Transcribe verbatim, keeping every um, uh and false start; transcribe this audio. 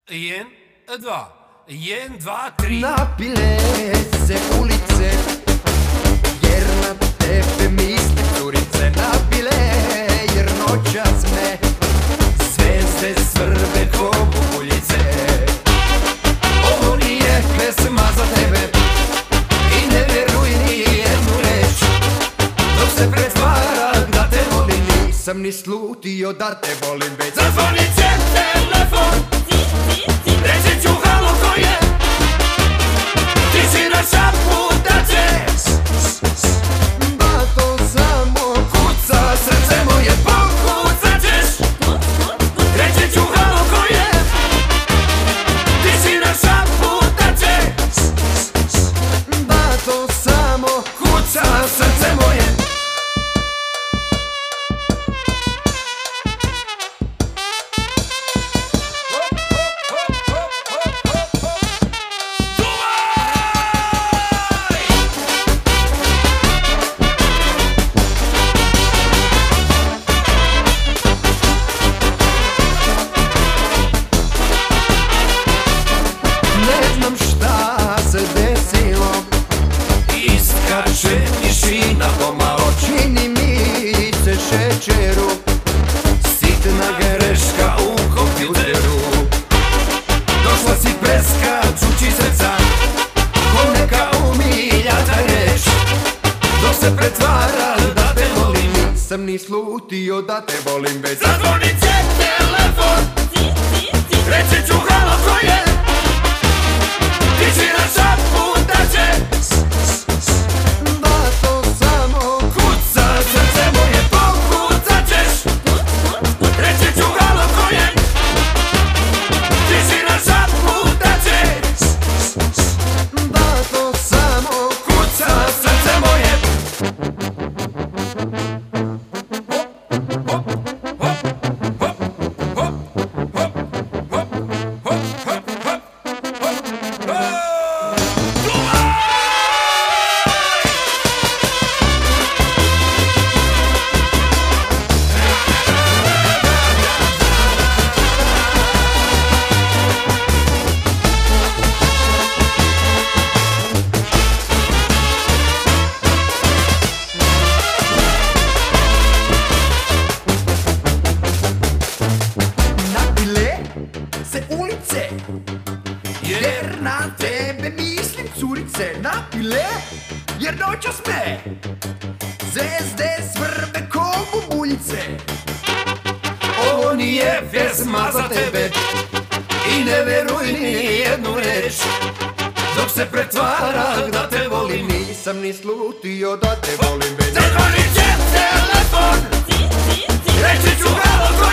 Jen, dva, jen, dva, tri. Napile se ulice, jer na tebe misli curice. Napile, jer noćas me zvezde svrbe ko bubuljice. Ovo nije pesma za tebe i ne vjeruj ni jednu reč. Dok se pretvaram da te volim, nisam ni slutio da te volim već. Zazvonit će telefon, reći ću halo ko je. Ti si na šapu da ćeš. Da to samo kuca, srce moje Pokucat ćeš, reći ću halo ko je. Ti si na šapu da ćeš. da to samo Kuca srce moje. Iskače tišina pomalo, čini mi se šećeru, sitna greška u kompjuteru. Došla si preskačući srca, ko neka umiljata reč. Dok se pretvara da te volim, nisam ni slutio da te volim već. zazvonit će telefon, reći ću halo ko je. Ti si na šapu da ćeš. Da to samo Kuca srce moje, pokucat ćeš. Reći ću halo ko je. Ti si na šapu da ćeš. da to samo Kuca srce moje. Hop, hop, hop, hop, hop, hop, hop, hop, hop, hop, hop, hop. napile se ulice, Jer jer na tebe mislim curice. Napile, jer noćas me zvezde svrbe ko bubuljice. ovo nije pjesma za tebe i ne veruj ni jednu reč. Dok se pretvara da te volim, Nisam ni slutio da te volim već. zazvonit će telefon, reći ću halo ko